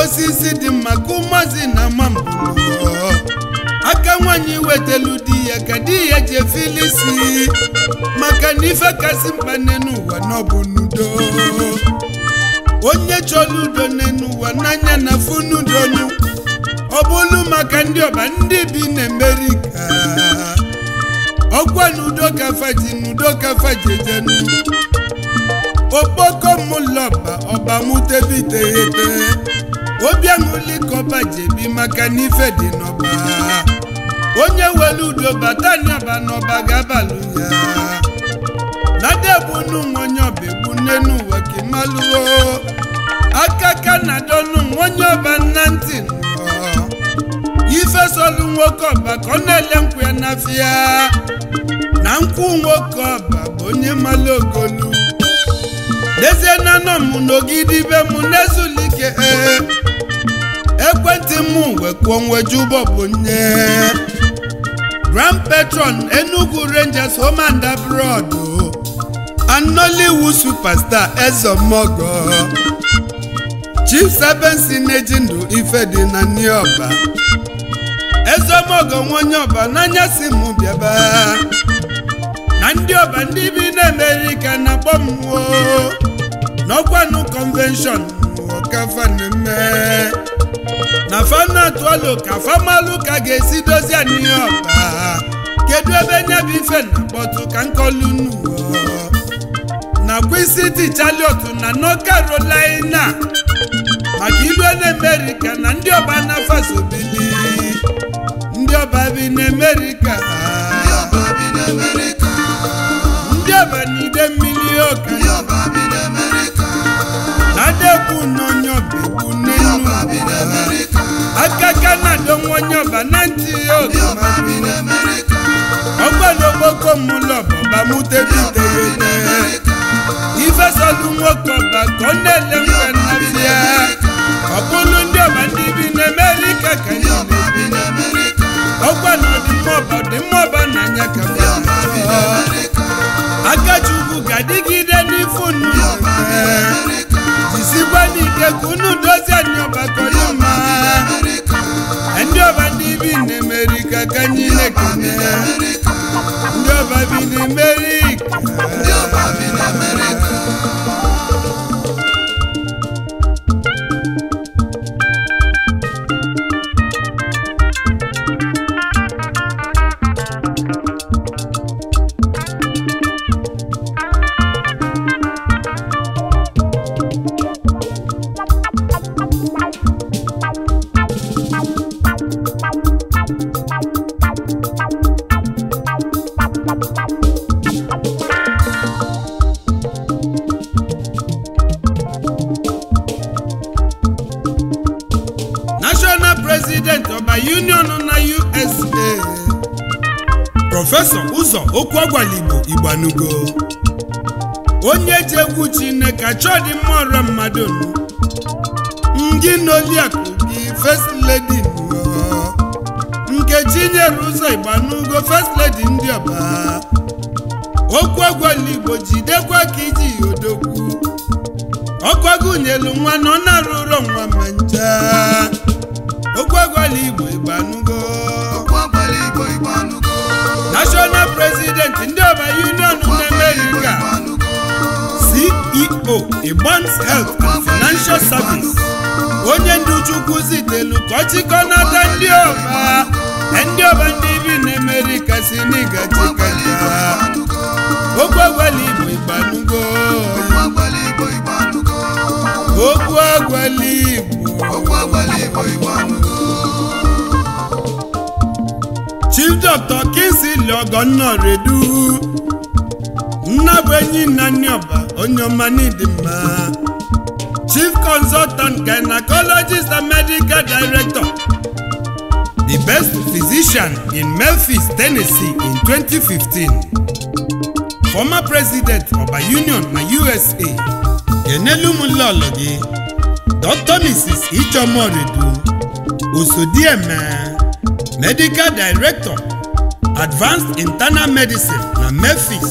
osisi dị maka ụmụazị na mambụlụ aka nwanyị wetelu di ya ka di ya ji efilisi maka na ife kasị mkpa n'ụwa n'ọbụ n'udo onye chọrọ udo n'ụwa n'anya na funudonu ọ bụlụ maka ndị ọba ndị bi n'Amerika ọkwa n'udo kafaji n'udo kafaji ejenu okpoko mụlọba ọba mutebiteghete obi aṅụli kọba jebi maka n'ife dị n'ọba onye welu udo bata n'ọba n'ọba ga-abalụ ya nadebunu onye ọba egbu n'ụwa kimaluo aka ka na donu onye ọba nna ntị ife solu nwoke ọba ka ọ na-ele nkwụ ya n'afịa na nkwụ nwoke ọba bụ onye malụ ogolu dezie na nọ m n'ogidi be m n'ezulike ekwentị m wekwo nweju ụbọbụ nye Grand Patron Enugu Rangers home and abroad and Nollywood superstar Ezomogo Chief Sabensi na-eji ndụ ife dị na Nioba Ezomogo nwonye ọba n'anya si m bịaba na ndị ọba ndị bi n'Amerika na-akpọ m n'ọkwanụ convention ọkafa na-eme na fana atụalụ ka famalụ ka ga-esi dozie anyị ọba kedu ebe nya bụ ife na-akpọtụ ka nkọlu n'ụwa na Queen City Charlotte na North Carolina maka ilu n'Amerika na ndị ọba na fasobili ndị ọba bi n'Amerika ndị ọba n'ide mmiri ọka na-adekwu n'onye ọba egwu n'elu aka Canada onye ọba na ntị ọgbanokpoko mụlọba ọba mutebiteghete ife solu nwoke ọba ka ọ na-ele mfe n'afịa ọ bụrụ ndị ọba ndị bi n'Amerika ka anyị na-ebi ọgbanọ ọdịmma ọba n'anya ka Akachukwu ga-adịgide n'ife unu jisikwa n'ike ka unu dozie anyị ọba kọlịma ndị ọba ndị bi n'Amerika ka anyị na-ekene ndị ọba bi n'Amerika Prọfesọ Ụzọ Okwuagwaligbo Igbanugo onye ji egwu Chineke achọdị mmụọ mmadụ ndị n'oliakụ gị First Lady Nkechi nyere Ụzọ Igbanugo First Lady ndị ọba Okwuagwaligbo jidekwa ka iji odogwu ọkwagunyelu nwa na ọ na-arụ ụrọ nwa ma ncha Okwuagwaligbo Igbanugo National President ndị ọba Union n'Amerika CEO Igbans Health and Financial Service onye ndị Chukwu zitelu ka ọ chịkọnata ndị ọba ndị bi n'Amerika si n'ịga chịkọta Okwuagwaligbo Igbanugo Chief Dr. Kingsley Ogonnoredu Nnabwenyi Nanioba Onyomanidima Chief Consultant Gynecologist and Medical Director the best physician in Memphis, Tennessee in 2015 former President of a Union na USA Enelumulologi Dr. Mrs. Ichomoredu Osodieme Medical Director Advanced Internal Medicine na Memphis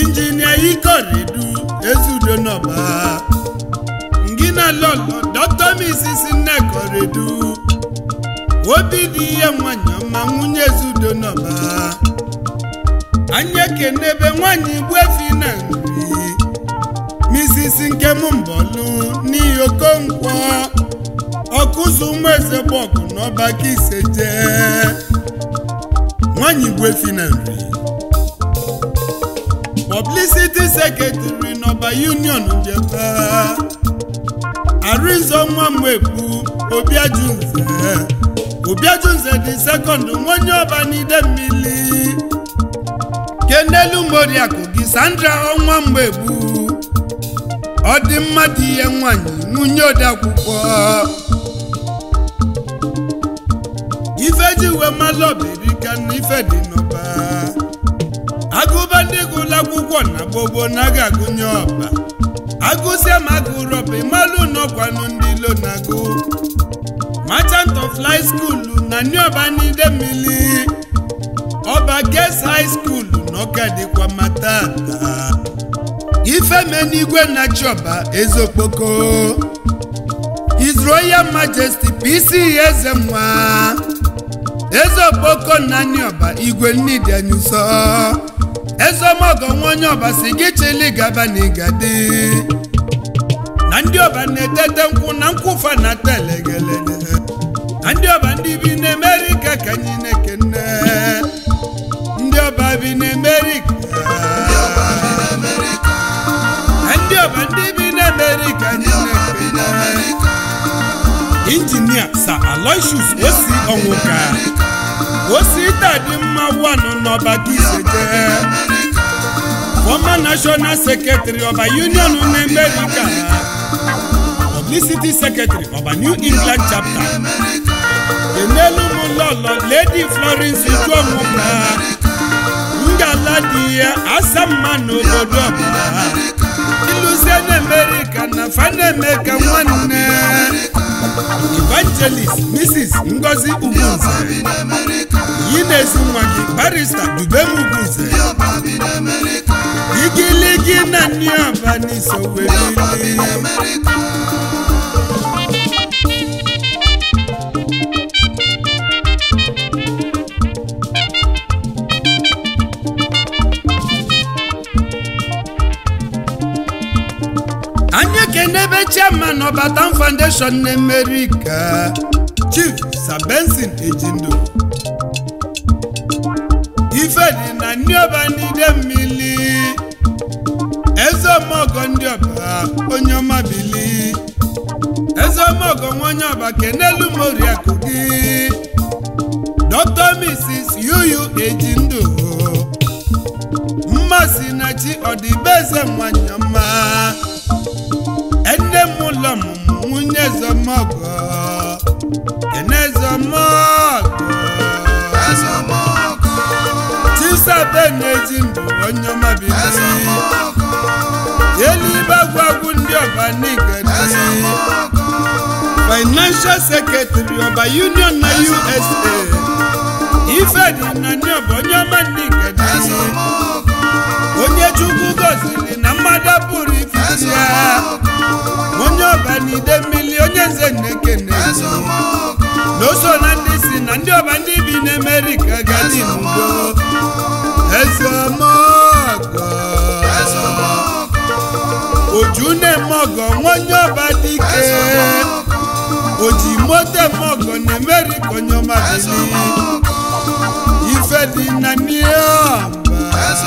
Engineer Ikoredu Ezudonoba Ngina Lolo Dr. Mrs. Nnekoredu obi dị ihe nwanyị ọma nwunye Ezudo n'ọba anyị ekenebe nwanyị Igboefi na nri Mrs. Nkemmbolu n'ihi Okonkwo ọkụzụ ụmụ eze gbọgụ n'ọba ka ise jee nwanyị Igboefi na nri Publicity Secretary n'ọba Union Njeba Arinzo Nwamwepu Obiajunze dị second nwonye ọba n'Idemmili Kenelu Moriakụ gị Sandra Nwamwepu ọ dị mmadụ ihe nwanyị nwunye odeakwụkwọ ife ji wee malụ ọbịrịka na ife dị n'ọba agụba ndị gụlụ akwụkwọ na gbogbo na ga-agụnye ọba agụsịa ma agụrụ ọba ịmalụ n'ọkwanụ ndị ilo na-agụ Merchant of Life School na Nioba n'Idemmili ọba Girls High School n'Ọka dịkwa matata Ifemenigwe na-achị ọba Ezokpoko His Royal Majesty PC Ezenwa Ezokpoko na Nioba Igwe Nnidi Anyuso Ezomogo nwonye ọba si gị chili gaba n'Igadi na ndị ọba na-etete nkwụ na nkwụfa na telegelede na ndị ọba ndị bi n'Amerika ka anyị na-ekene ndị ọba bi n'Amerika ndị ọba ndị bi n'Amerika anyị na-ekene Injinia Sir Aloysius Osi Onwuka Osi Tadi Mma Wanu n'ọba Kiseje Former National Secretary of a Union in America Publicity Secretary of a New England chapter Enelu Mulolo Lady Florence Ijuomuka Ngaladia Asamano Odoba Ilusian America na Fanemeka Nwanne Evangelist Mrs. Ngozi Ugunze Yinesi Nwagi Barrister Dubem Ugunze Igiligi na Nioba n'Isowelili Anya kenebe chairman of Batam Foundation n'Amerika Chief Sir Benson Ejindo ife dị na Nioba n'Idemmili Ezeomogo ndị ọba onye ọma bili Ezeomogo nwonye ọba Kenelu Moriakụ gị Dr. Mrs. Yuyu Ejindo mmasị na chi ọdịbeze nwanyị ọma enne m ụlọ ọmụmụ nwunye Ezeomogo Chisaben Ejindo onye ọma bili Elibagwagwu ndị ọba n'Igadi Financial Secretary ọba Union na USA ife dị na Nioba onye ọma n'Igadi onye Chukwu gọziri na mmadụ pụrụ ifisi ya onye ọba n'Idemmili onye nze na-ekene n'oso na ndị si na ndị ọba ndị bi n'Amerika gadi n'udo Ezeomogo Ojunemogo nwonye ọba dike Oji mote mogo n'Amerika onye ọma bili ife dị na Nioba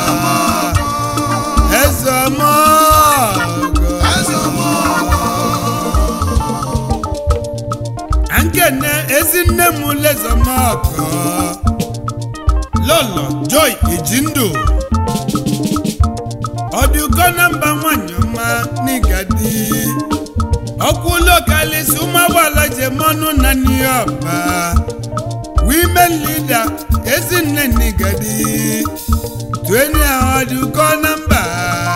Ankene Ezinne m Ezeomogo Lolo Joy Ejindo Ọdụkọ na mba nwanyị ọma n'Igadi ọkwụ lokalisi ụmụagbala jemọnụ na Nioba Women Leader Ezinne n'Igadi Tweni ọdụkọ na mba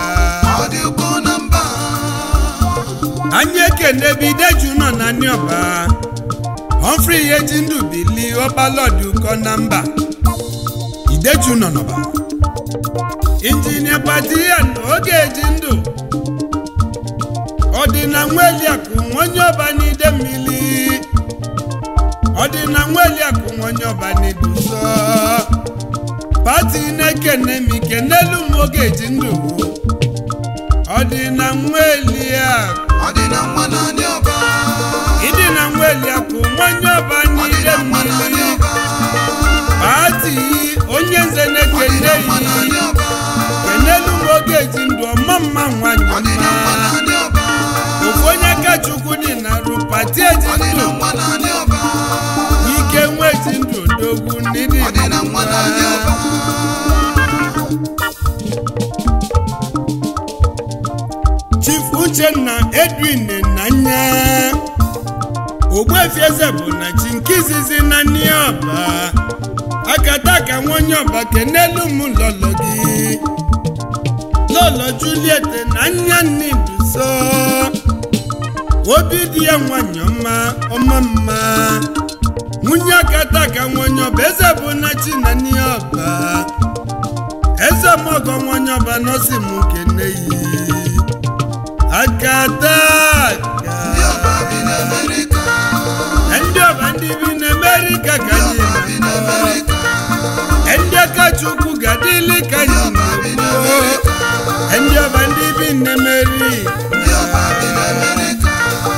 anyị ekene Bideju nọ na Nioba Humphrey Ejindo bili ọbalọdụkọ na mba Ideju nọ n'ọba Injinia Badian Oge Ejindo ọdịna Nweliakụ onye ọba n'ide mmiri ọdịna Nweliakụ onye ọba n'iduso pati na-ekene m ikenelu m oge eji ndụ ọdịna Nweliakụ ọdịna nwa naanị ọba ịdịna Nweliakụ onye ọba n'ide mmiri pati onye nze na-ekene yi kenelu m oge eji ndụ ọma mma nwanyị ọdịna nwa naanị ọba ofu onye aka Chukwu dị na rụ pati eji ọdịna ndụ nwa naanị ọba ike nwe eji ndụ odogwu n'ịdị ọdịna nwa naanị ọba Chief Uchenna Edwin Nanya Ogbuefi Eze bụ na chi nke izizi na Nniọba akataka nwonye ọba kenelu m lọlọ gị lọlọ Juliet Nanya Nniduso obi dị ya nwanyị ọma mma nwunye akataka nwonye ọba eze bụ na chi na Nniọba eze mọgọ nwonye ọba nọsi m kene yi akataka ndị ọba bi n'Amerika ndị ọba ndị bi n'Amerika ka anyị ndị aka Chukwu ga-adịlị ka anyị na-ekwu ndị ọba ndị bi n'Amerika ndị ọba bi n'Amerika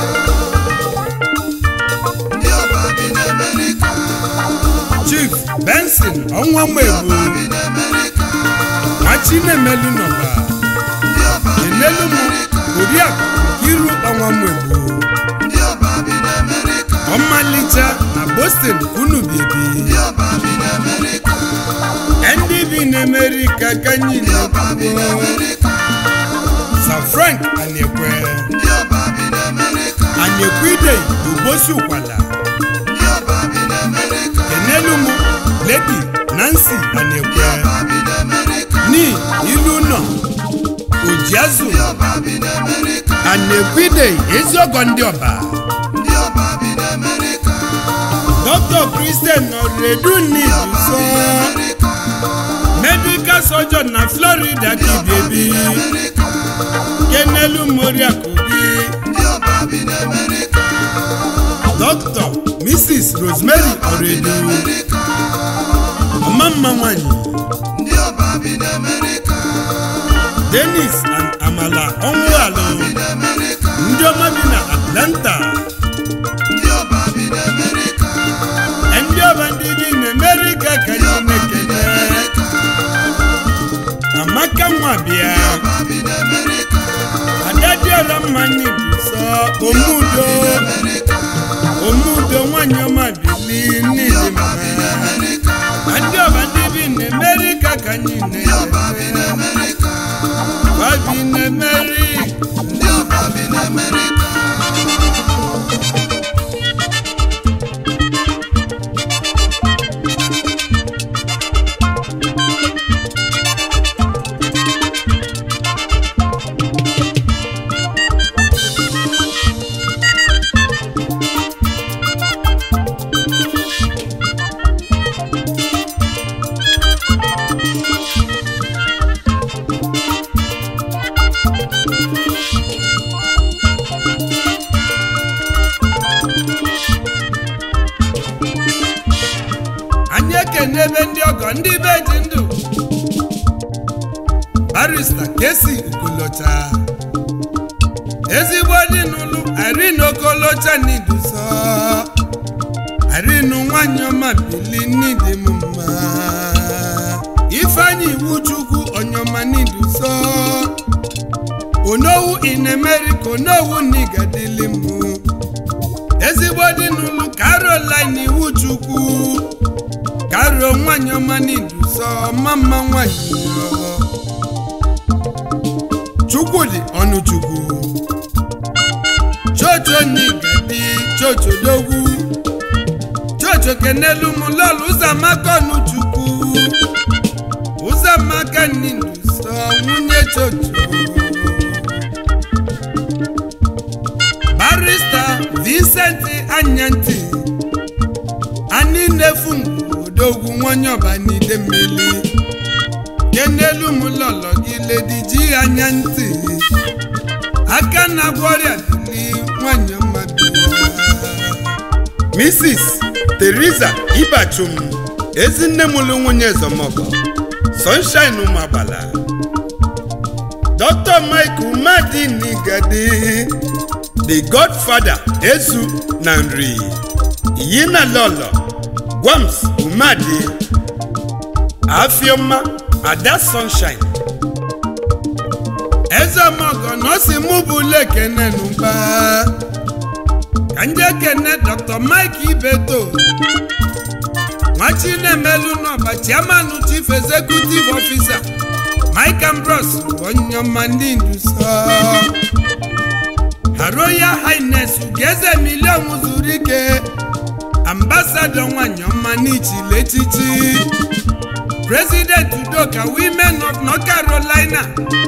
ndị ọba bi n'Amerika Chief Benson Ọnwamegbu bi n'Amerika Nwachinemelu nọba ndị ọba bi enelu m Oriakụ Iru Ọnwamegbu ndị ọba bi n'Amerika ọmalịcha na Boston unu biebi ndị ọba bi n'Amerika ndị bi n'Amerika ka anyị ndị ọba bi na-ekwu n'Amerika Sir Frank Anekwe ndị ọba bi n'Amerika Anyekwide Ubosi Ụkwala ndị ọba bi n'Amerika enelu m Lady Nancy Anekwe ọba bi n'Amerika ni ilu nọ Ojiazụ ndị ọba bi n'Amerika Anekwide Eziọgọ ndị ọba ndị ọba bi n'Amerika Dr. Christian Oredu Nniduso medical surgeon na Florida kibiebi kenelu m Oriakụ gị ndị ọba bi n'Amerika Dr. Mrs. Rosemary Oredu ọma mma nwanyị ndị ọba bi n'Amerika Dennis and Amala Ọnwụalụ ndị ọma bi na Atlanta ndị ọba bi n'Amerika ndị ọba ndị bi n'Amerika ka anyị na-ekele Amaka Nwabịa ọba bi n'Amerika Adadịọra mma Nniduso Omudo nwanyị ọma bili n'ịdị mma ndị ọba ndị bi n'Amerika ka anyị ọba bi na-ekele n'Amerika babi n'Amerika ndị ọba bi n'Amerika anyị ekene ebe ndị ọgọ ndị be ji ndụ Barrister Kesi Okolocha ezigbo dị n'ụlọ Irene Okolocha Nniduso Irene nwanyị ọma bili n'ịdị m mma Ifeanyi Iwuchukwu Onyoma Nniduso Onowu in America Onowu n'igadili m ezigbo dị n'ụlọ Caroline Iwuchukwu Karo nwanyị ọma Nniduso mama nwanyị Chukwudi Ọnụchukwu Chocho Nigadi Chocho Dogwu Chocho kenelu m lọlụ Ụzọamaka Ọnụchukwu Ụzọamaka Nniduso nwunye Chocho Barrister Vincent Anyanti Ani Nefu Odogwu nwonye ọba n'ide mmiri kenelu m lọlọ gị Lady Ji Anyanti aka na gworia dili nwanyị ọma Mrs. Teresa Ibachum ezinne mụlụ nwunye Ezomogo Sunshine Umagbala Dr. Mike Umadi Nigadi the Godfather Ezu Nanri Yina Lolo Gwams Umadi Afioma Ada Sunshine Ezomogo nosi mubule kene numba Kanje kene Dr. Mike Ibeto Machine Melu Noba Chairman Chief Executive Officer Mike Ambrose Onyomandi Ndusa Her Royal Highness Ugeze Million Muzurike Ambassador Wanyomani Chilechichi President Udoka Women of North Carolina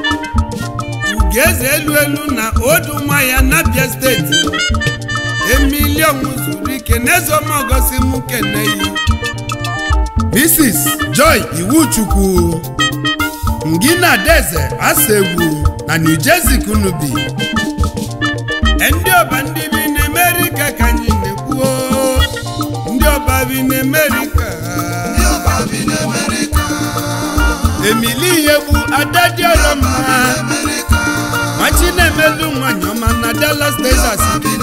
Ugeze Elu na Odumaya Nabia State Million Muzurike Nezomogo Simukeneyi Mrs. Joy Iwuchukwu Ngina Deze Asegwu na New Jersey Kunubi Ndị ọba ndị bi n'Amerika ka anyị na-ekwu ndị ọba bi n'Amerika Emily Yebu Adadioloma Machinemelu nwanyị ọma na Dallas, Texas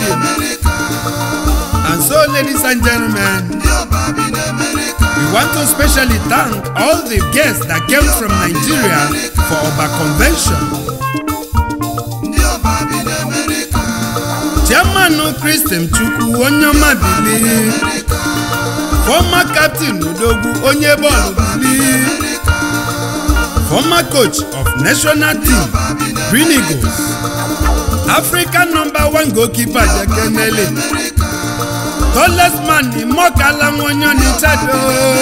And so ladies and gentlemen, we want to specially thank all the guests that came from Nigeria for Oba Convention. Chairman Christian Chukwu Onyoma Bili, former captain Udogu Onyebolu Bili, former coach of national team Green Eagles, African #1 goalkeeper Jakenele, tallest man in Mokala Mwonyoni Chado,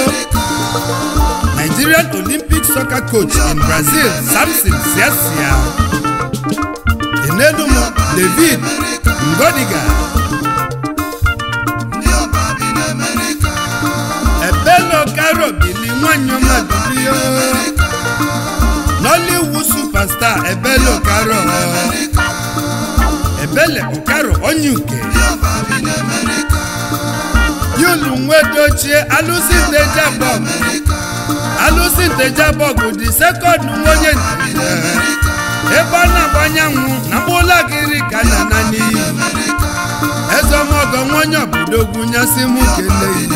Nigerian Olympic soccer coach in Brazil, Samson Siasia, Enedumo David Ngodiga, Ebelo Karo Bili Mwanyoma Bilio, Nollywood superstar Ebelo Karo, Ebele Okaro Onyuke, Yulu Mwedoche Alusi Tejabog the second nwonye Ebana Banyanwu na Bolagiri Kananani Ezomogo nwonye obodogu nyasi mukele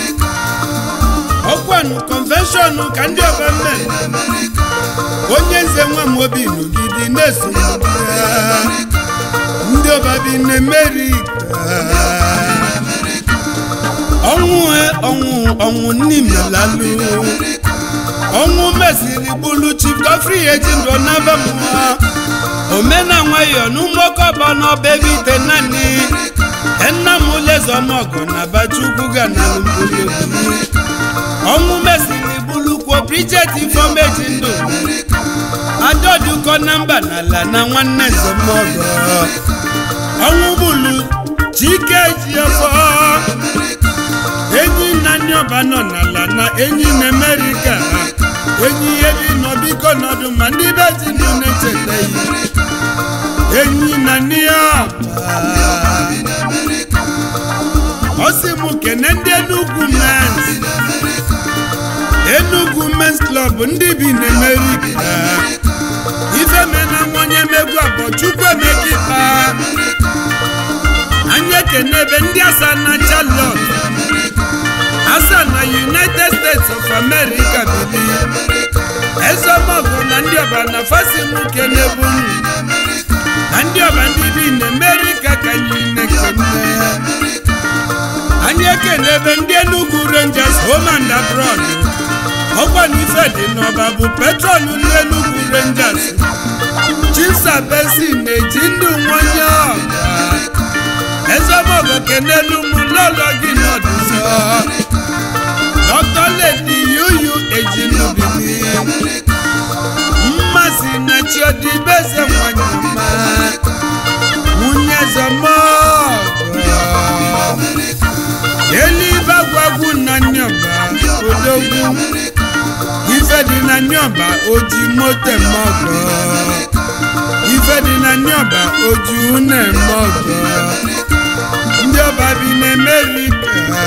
Okwanu convention ka ndị ọbemme onye nze nwa mobi n'ugidi na-eso ndị ọba bi n'Amerika Ọnwụ n'imelalu Ọnwụ mesiri bulu Chief Godfrey Ejindo Nabamwa Omena nwayo n'ụmụkọba n'ọbebe ite nani Enna mule Ezomogo na Bachukwu ga na lumbulu Ọnwụ mesiri bulu kwa Bridget Ifeoma Ejindo Adoduko namba n'ala na nwanne Ezomogo Ọnwụ bulu Chike Ejiofo Enyi na nyoba nọ n'ala na enyi n'Amerika Enyi ebi n'obiko n'ọdụ ma ndị be ji ndụ na-echeta Enyi na nyoba Osimu kene ndị Enugu Men's Club ndị bi n'Amerika Ife mena nwonye megwu abọ Chukwu emekipa Anye kenebe ndị asa na Charlotte Asa na United States of America bili Ezomogo na ndị ọba na Fasimu kenebu na ndị ọba ndị bi n'Amerika ka anyị na-ekene Anye kenebe ndị Enugu Rangers home and abroad Ọkwa n'ife dị n'ọba bụ petrol ndị Enugu Rangers Chinsabesi na-eji ndụ nwonye ọba Ezomogo kenelu mụ lọlọ gị n'ọdụzọ Dr. Lady Yuyu Ejindo Bili Mmasi na Chiodibeze Nwanyama Nwunye Ezomogo Eliva Gwagwu na Nyoba Odogwu ife dị na nyoba oji moto mọgọ ife dị na nyoba oji une mọgọ ndị ọba bi n'Amerika